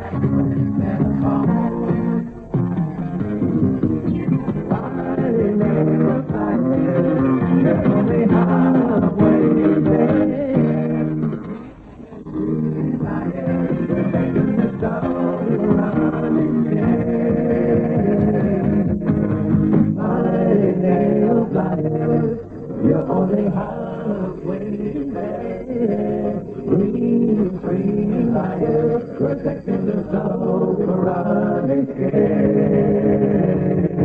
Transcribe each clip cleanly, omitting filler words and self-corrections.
You're only halfway there. Breathe free fire, protecting the soul from running scared.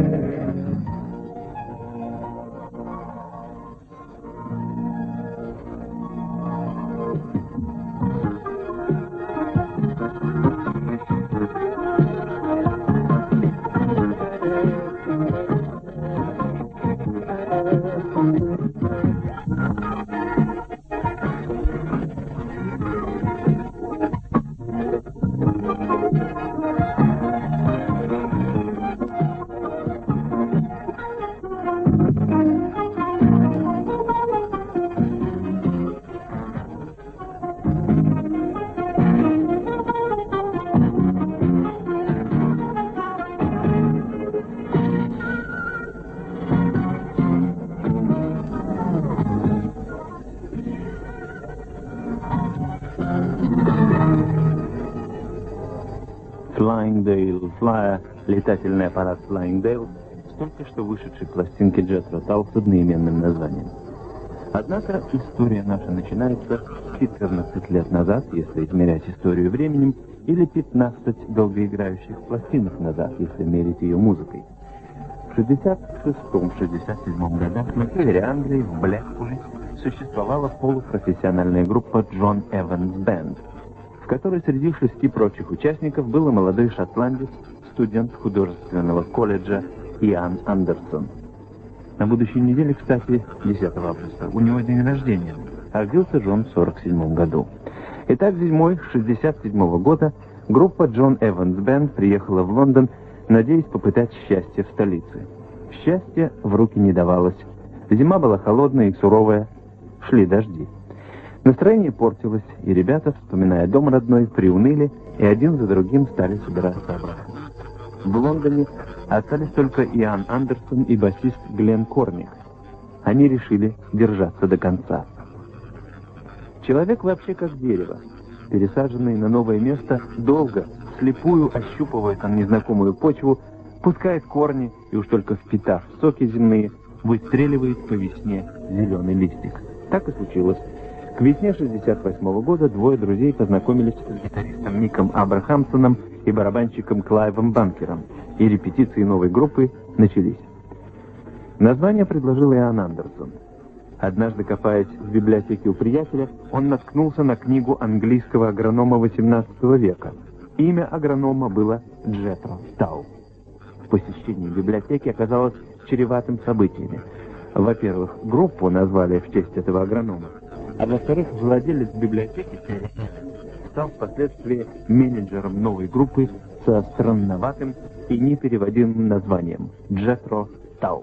Flying Dale Flyer, летательный аппарат Flying Dale, с только что вышедшей пластинки Джетро Тау с одноименным названием. Однако история наша начинается 14 лет назад, если измерять историю временем, или 15 долгоиграющих пластинок назад, если мерить ее музыкой. В 66-67 годах на севере Англии, в Блэкпуле, существовала полупрофессиональная группа John Evans Band, в которой среди 6 прочих участников был и молодой шотландец, студент художественного колледжа Иоанн Андерсон. На будущей неделе, кстати, 10 августа, у него день рождения, а родился Джон в 1947 году. Итак, зимой 1967 года группа John Evans Band приехала в Лондон, надеясь попытать счастье в столице. Счастье в руки не давалось. Зима была холодная и суровая, шли дожди. Настроение портилось, и ребята, вспоминая дом родной, приуныли и один за другим стали собираться обратно. В Лондоне остались только Иоанн Андерсон и басист Глен Корник. Они решили держаться до конца. Человек вообще как дерево. Пересаженный на новое место, долго, вслепую ощупывает он незнакомую почву, пускает корни и уж только впитав соки земные, выстреливает по весне зеленый листик. Так и случилось. К весне 1968 года двое друзей познакомились с гитаристом Ником Абрахамсоном и барабанщиком Клайвом Банкером, и репетиции новой группы начались. Название предложил Иоанн Андерсон. Однажды, копаясь в библиотеке у приятеля, он наткнулся на книгу английского агронома XVIII века. Имя агронома было Джетро Тау. Посещение библиотеки оказалось чреватым событиями. Во-первых, группу назвали в честь этого агронома, а во-вторых, владелец библиотеки стал впоследствии менеджером новой группы со странноватым и непереводимым названием Джетро Тау.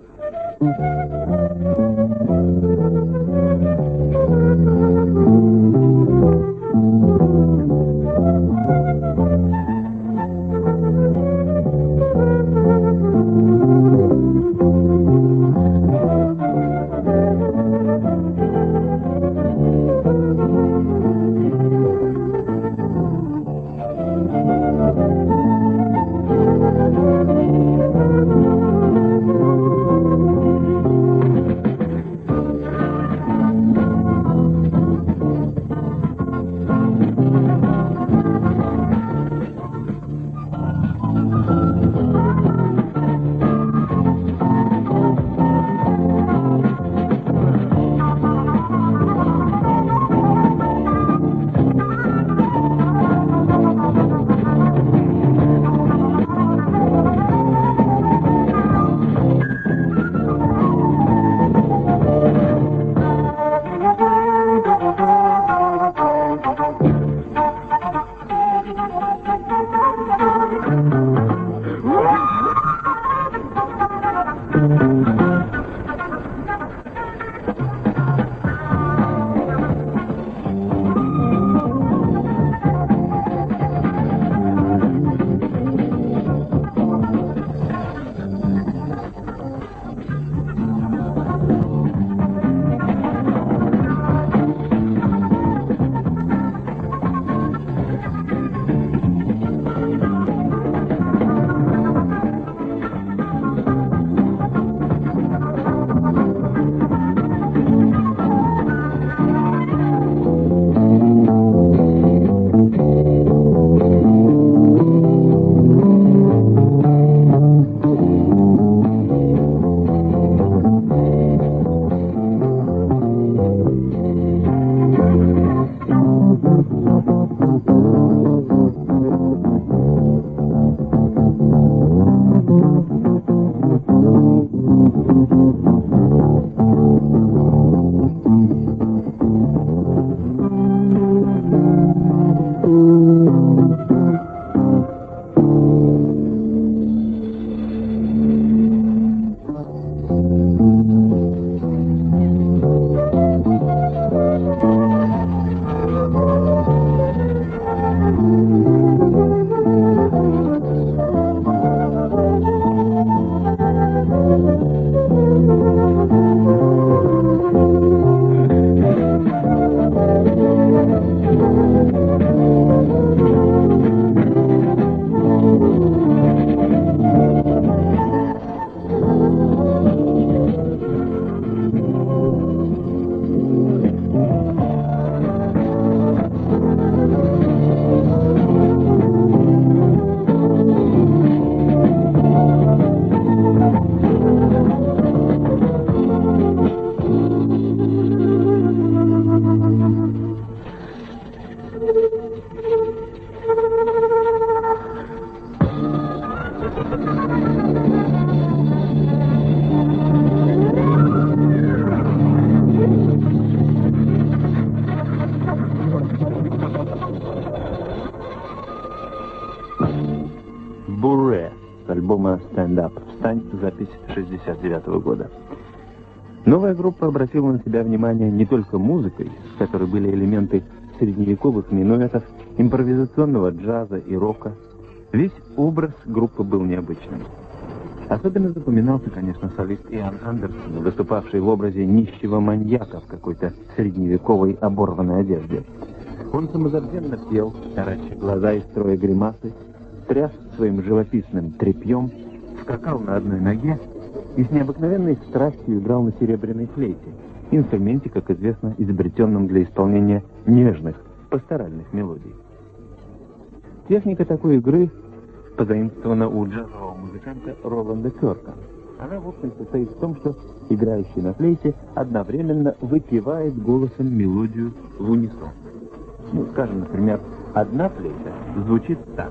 Бурре с альбома «Stand Up», «Встань», запись 1969 года. Новая группа обратила на себя внимание не только музыкой, в которой были элементы средневековых минуэтов, импровизационного джаза и рока. Весь образ группы был необычным. Особенно запоминался, конечно, солист Иоанн Андерсон, выступавший в образе нищего маньяка в какой-то средневековой оборванной одежде. Он самозабвенно пел, тараща глаза и строя гримасы, тряс своим живописным тряпьем, скакал на одной ноге и с необыкновенной страстью играл на серебряной флейте, инструменте, как известно, изобретенном для исполнения нежных, пасторальных мелодий. Техника такой игры позаимствована у джазового музыканта Роланда Кёрка. Она, в общем, состоит в том, что играющий на флейте одновременно выпевает голосом мелодию в унисон. Ну, скажем, например, одна флейта звучит так.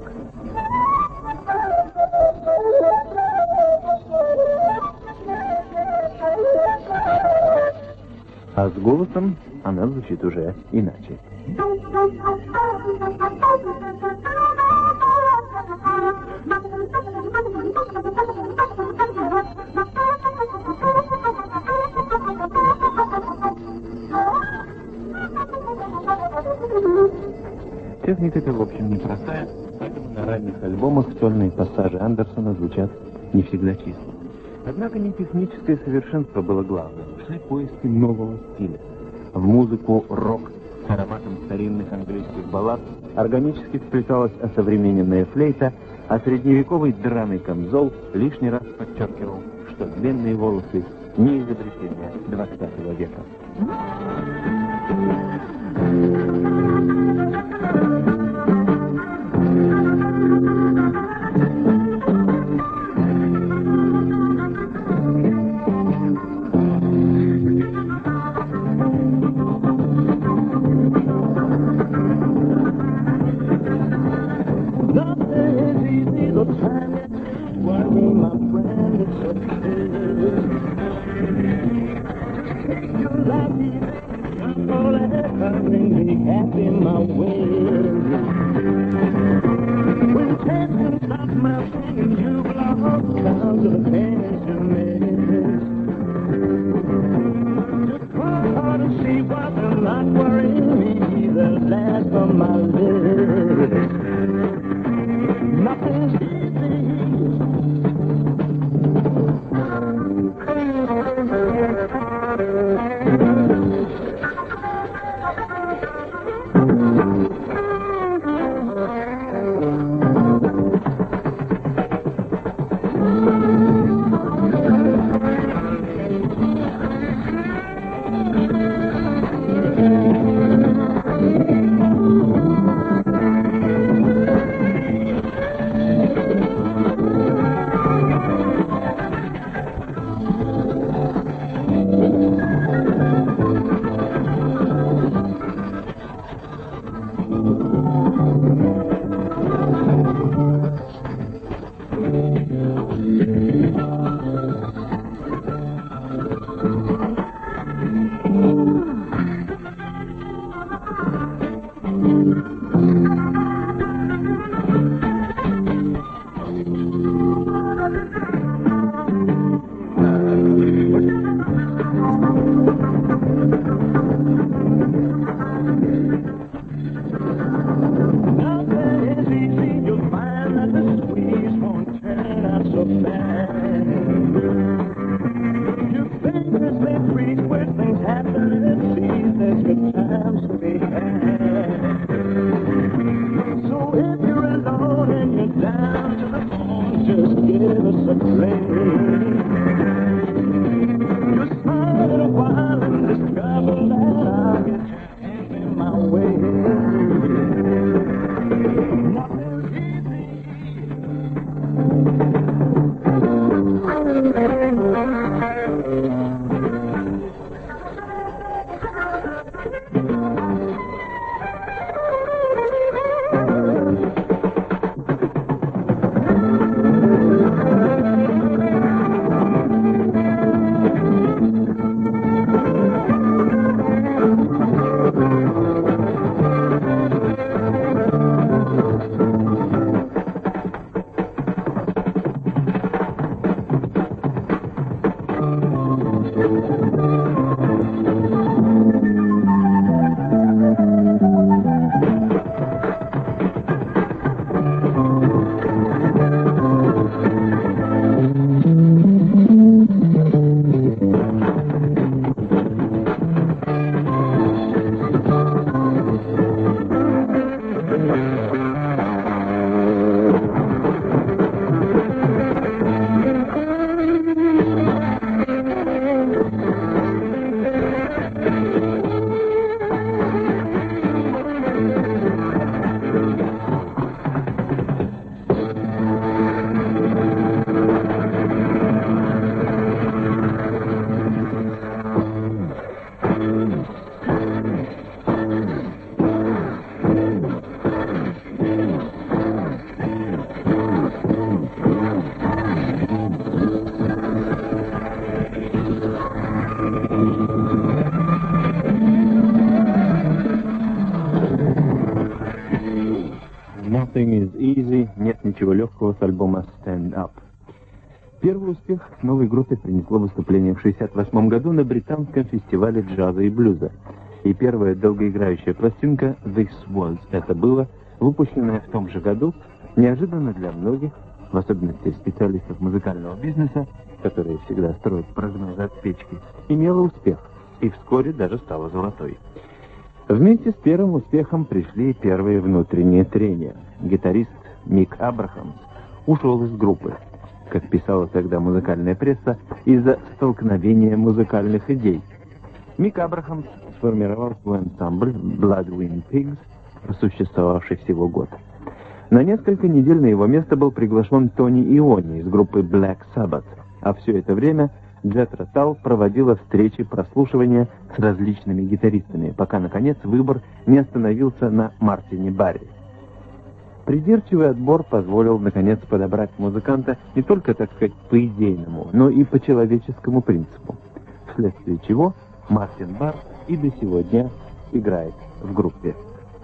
А с голосом она звучит уже иначе. Техника эта, в общем, непростая, поэтому на ранних альбомах сольные пассажи Андерсона звучат не всегда чисто. Однако не техническое совершенство было главным. Шли поиски нового стиля. В музыку рок с ароматом старинных английских баллад органически вплеталась осовремененная флейта, а средневековый драный камзол лишний раз подчеркивал, что длинные волосы не изобретение 20 века. Nothing is Easy, нет ничего легкого с альбома Stand Up. Первый успех новой группе принесло выступление в 1968 году на британском фестивале джаза и блюза. И первая долгоиграющая пластинка This Was, это было, выпущенная в том же году, неожиданно для многих, в особенности специалистов музыкального бизнеса, которые всегда строят прогнозы от печки, имела успех и вскоре даже стала золотой. Вместе с первым успехом пришли первые внутренние трения. Гитарист Мик Абрахамс ушел из группы, как писала тогда музыкальная пресса, из-за столкновения музыкальных идей. Мик Абрахамс сформировал свой ансамбль Blood Wind Pigs, просуществовавший всего год. На несколько недель на его место был приглашен Тони Иони из группы Black Sabbath, а все это время Джетро Тал проводила встречи прослушивания с различными гитаристами, пока, наконец, выбор не остановился на Мартине Барри. Придирчивый отбор позволил, наконец, подобрать музыканта не только, так сказать, по идейному, но и по человеческому принципу, вследствие чего Мартин Барр и до сего дня играет в группе.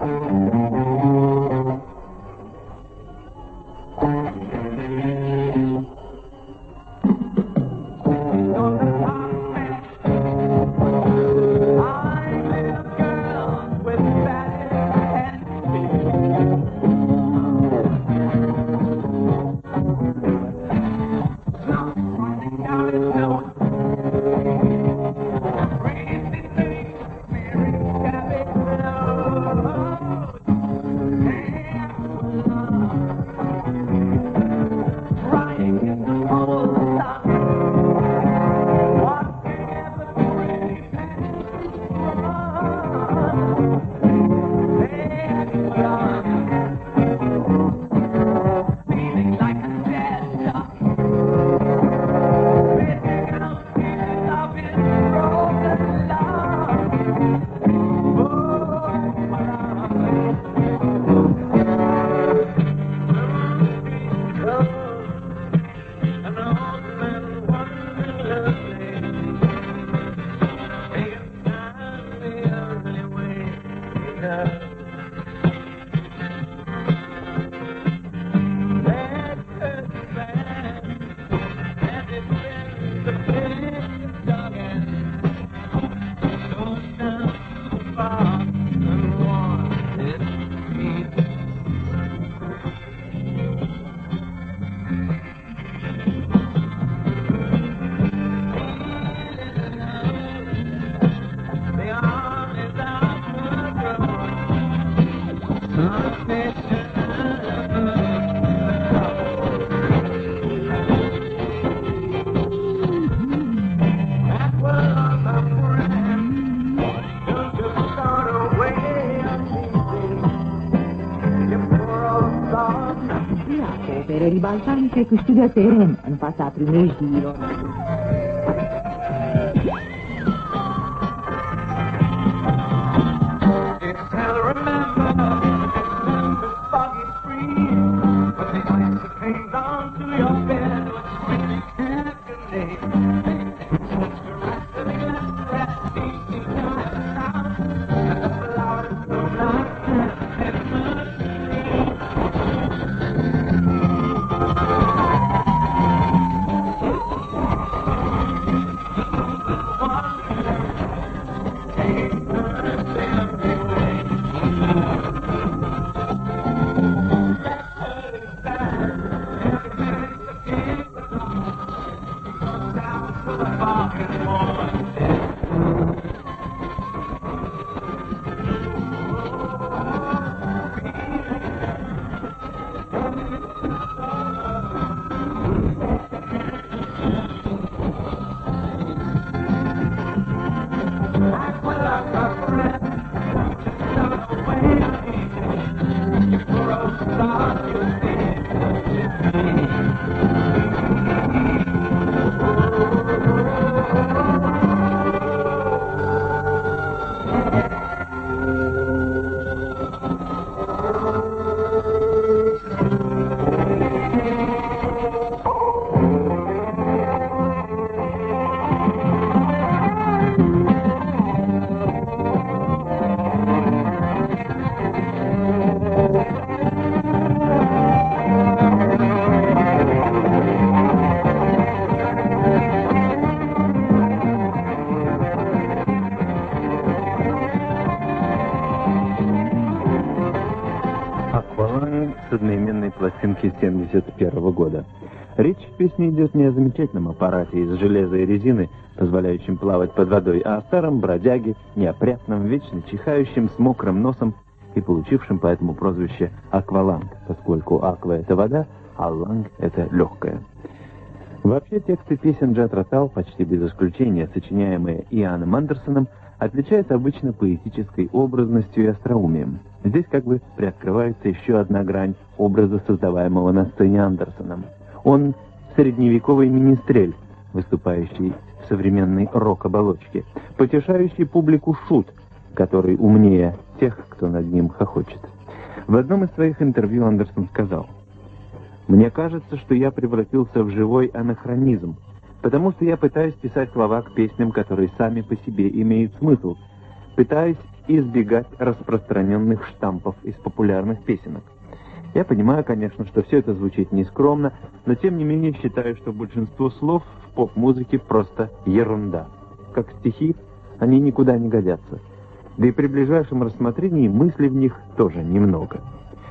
Per ribaltarmi che studia a teren în fața primejdiilor. пластинки 1971 года. Речь в песне идет не о замечательном аппарате из железа и резины, позволяющем плавать под водой, а о старом бродяге, неопрятном, вечно чихающем, с мокрым носом и получившем поэтому прозвище «Акваланг», поскольку аква — это вода, а ланг — это легкая. Вообще, тексты песен Джethro Tull, почти без исключения сочиняемые Ианом Андерсоном, отличаются обычно поэтической образностью и остроумием. Здесь как бы приоткрывается еще одна грань образа, создаваемого на сцене Андерсоном. Он средневековый министрель, выступающий в современной рок-оболочке, потешающий публику шут, который умнее тех, кто над ним хохочет. В одном из своих интервью Андерсон сказал: «Мне кажется, что я превратился в живой анахронизм, потому что я пытаюсь писать слова к песням, которые сами по себе имеют смысл, пытаюсь избегать распространенных штампов из популярных песенок. Я понимаю, конечно, что все это звучит нескромно, но тем не менее считаю, что большинство слов в поп-музыке просто ерунда. Как стихи, они никуда не годятся. Да и при ближайшем рассмотрении мыслей в них тоже немного.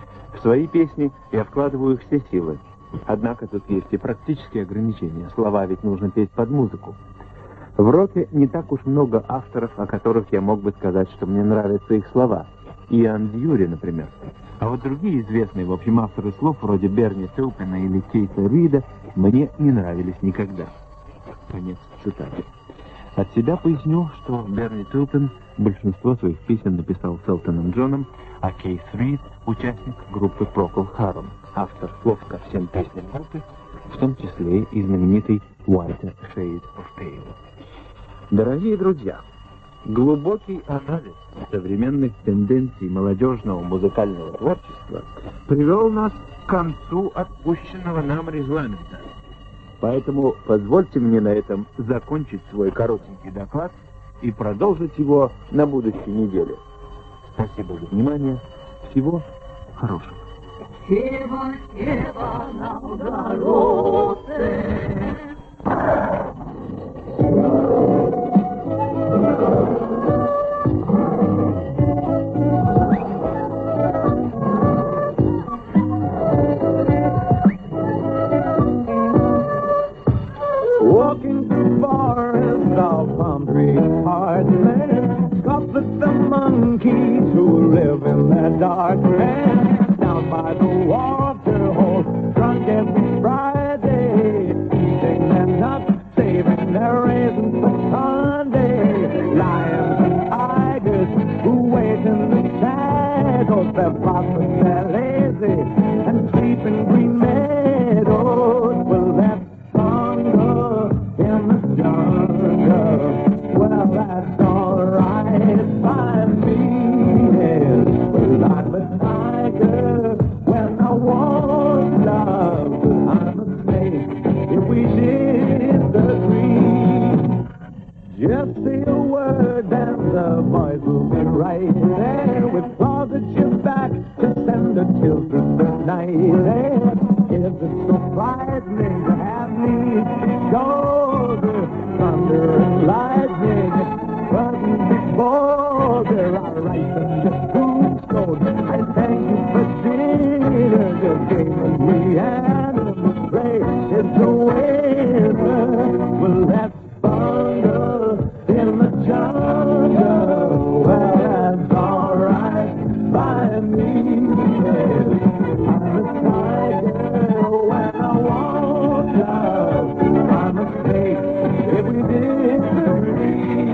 В свои песни я вкладываю все силы. Однако тут есть и практические ограничения. Слова ведь нужно петь под музыку. В роке не так уж много авторов, о которых я мог бы сказать, что мне нравятся их слова. Иан Дьюри, например. А вот другие известные, в общем, авторы слов, вроде Берни Теупена или Кейта Рида, мне не нравились никогда». Конец цитаты. От себя поясню, что Берни Теупен большинство своих песен написал с Элтоном Джоном, а Кейт Рид — участник группы Procol Harum, автор слов ко всем песням группы, в том числе и знаменитый White Shade of Pale. Дорогие друзья, глубокий анализ современных тенденций молодежного музыкального творчества привел нас к концу отпущенного нам регламента. Поэтому позвольте мне на этом закончить свой коротенький доклад и продолжить его на будущей неделе. Спасибо за внимание. Всего хорошего. Сева, Сева, на огороде. Walking through forests of palm trees, hard land, scoff at the monkeys who live in that dark land. Down by the water hole, drunk every Friday, eating their nuts, saving their raisins for Sunday. Lions and tigers who wait in the shadows, they're prophets, they're lazy, and sleep in green meadows. Well, that's hunger in the jungle. Well, that's alright by me. Yes. Well, I'm a tiger when I want love. I'm a snake if we disagree. Just say a word and the boys will be right there with claws at your back to send the children the night. Is it so frightening to have me shoulder thunder and lightning? But before there are rice and the tombstone, I thank you for dinner. Just giving me animal play. It's a winner. Well, that's thunder in the jungle. Well, that's alright by me. I'm a tiger when I want love. I'm a snake if we disagree.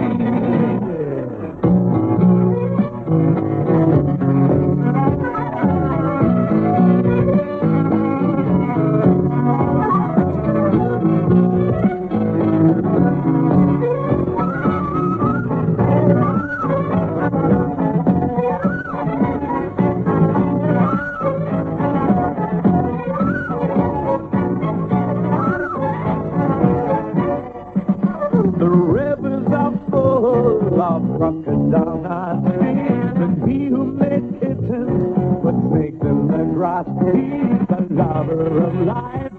The rivers are full of crocodile eyes, and he who made kittens put snakes in the grass. He's the lover of life.